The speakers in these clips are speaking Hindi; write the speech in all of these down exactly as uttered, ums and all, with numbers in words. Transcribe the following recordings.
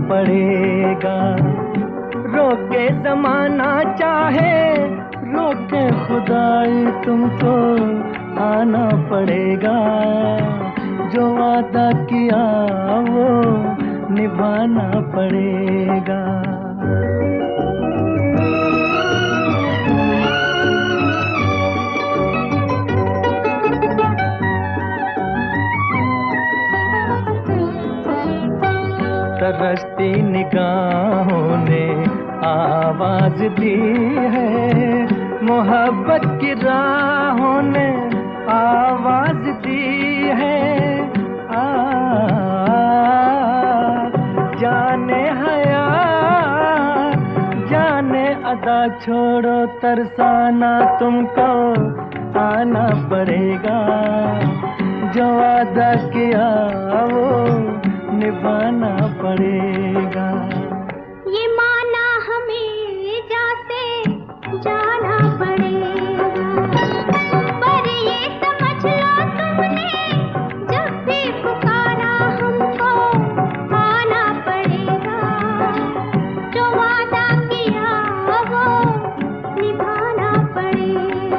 पड़ेगा। रोके ज़माना चाहे रोके खुदाई, तुमको आना पड़ेगा। जो वादा किया वो निभाना पड़ेगा। तरसती निगाहों ने आवाज दी है, मोहब्बत की राहों ने आवाज दी है। आ, जाने हया जाने अदा छोड़ो, तरसाना तुमको आना पड़ेगा। जो वादा किया वो निभाना पड़ेगा। ये माना हमें जैसे जाना पड़ेगा, पर ये समझ लो तुमने जब भी पुकारा हमको आना पड़ेगा। जो वादा किया वो निभाना पड़ेगा।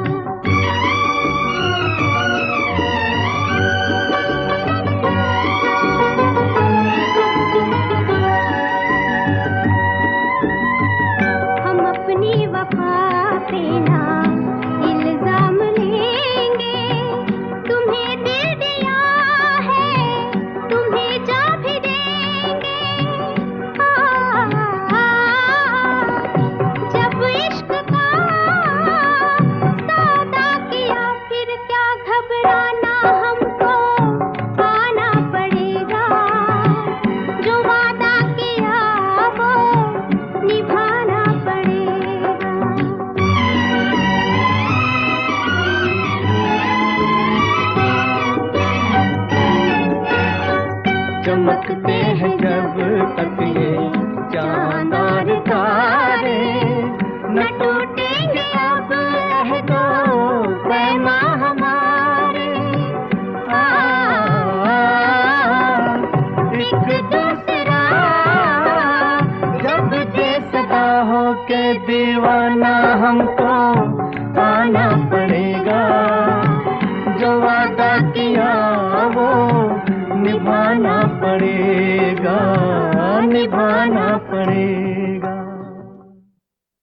चमकते हैं जब तक ये चांद और तारे, न टूटेंगे अब अहदो पैमा हमारे। आ, एक दूसरा जब दे सदा हो के दीवाना, हमको आना पड़ेगा। जो वादा किया वो निभाना पड़ेगा।